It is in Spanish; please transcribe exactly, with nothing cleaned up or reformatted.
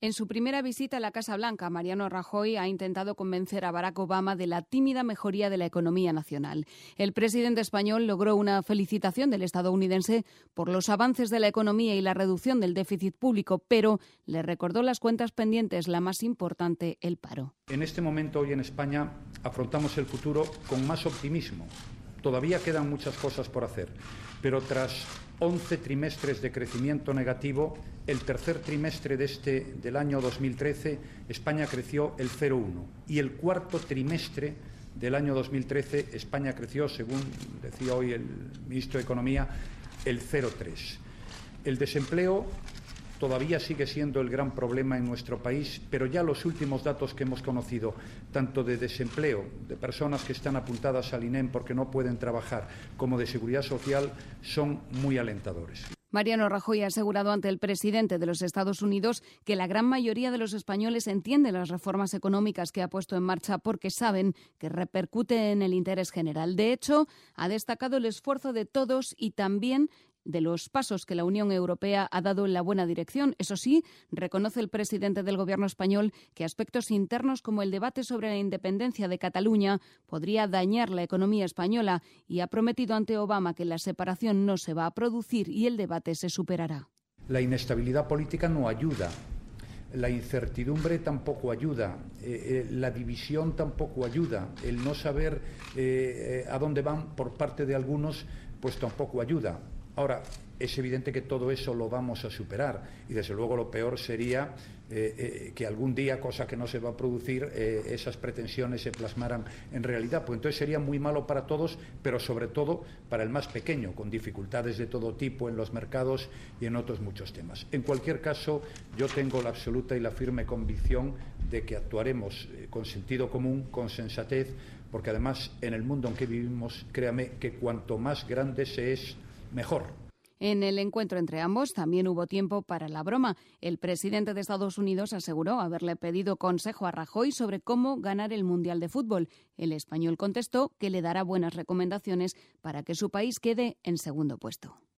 En su primera visita a la Casa Blanca, Mariano Rajoy ha intentado convencer a Barack Obama de la tímida mejoría de la economía nacional. El presidente español logró una felicitación del estadounidense por los avances de la economía y la reducción del déficit público, pero le recordó las cuentas pendientes, la más importante, el paro. En este momento, hoy en España, afrontamos el futuro con más optimismo. Todavía quedan muchas cosas por hacer, pero tras once trimestres de crecimiento negativo, el tercer trimestre de este, del año dos mil trece, España creció el cero coma uno y el cuarto trimestre del año dos mil trece, España creció, según decía hoy el ministro de Economía, el cero coma tres. El desempleo todavía sigue siendo el gran problema en nuestro país, pero ya los últimos datos que hemos conocido, tanto de desempleo, de personas que están apuntadas al INEM porque no pueden trabajar, como de seguridad social, son muy alentadores. Mariano Rajoy ha asegurado ante el presidente de los Estados Unidos que la gran mayoría de los españoles entiende las reformas económicas que ha puesto en marcha porque saben que repercute en el interés general. De hecho, ha destacado el esfuerzo de todos y también de los pasos que la Unión Europea ha dado en la buena dirección. Eso sí, reconoce el presidente del Gobierno español que aspectos internos como el debate sobre la independencia de Cataluña podría dañar la economía española y ha prometido ante Obama que la separación no se va a producir y el debate se superará. La inestabilidad política no ayuda. La incertidumbre tampoco ayuda, eh, eh, la división tampoco ayuda, el no saber eh, eh, a dónde van por parte de algunos, pues tampoco ayuda. Ahora, es evidente que todo eso lo vamos a superar y desde luego lo peor sería eh, eh, que algún día, cosa que no se va a producir, eh, esas pretensiones se plasmaran en realidad. Pues entonces sería muy malo para todos, pero sobre todo para el más pequeño, con dificultades de todo tipo en los mercados y en otros muchos temas. En cualquier caso, yo tengo la absoluta y la firme convicción de que actuaremos eh, con sentido común, con sensatez, porque además en el mundo en que vivimos, créame que cuanto más grande se es, mejor. En el encuentro entre ambos también hubo tiempo para la broma. El presidente de Estados Unidos aseguró haberle pedido consejo a Rajoy sobre cómo ganar el Mundial de Fútbol. El español contestó que le dará buenas recomendaciones para que su país quede en segundo puesto.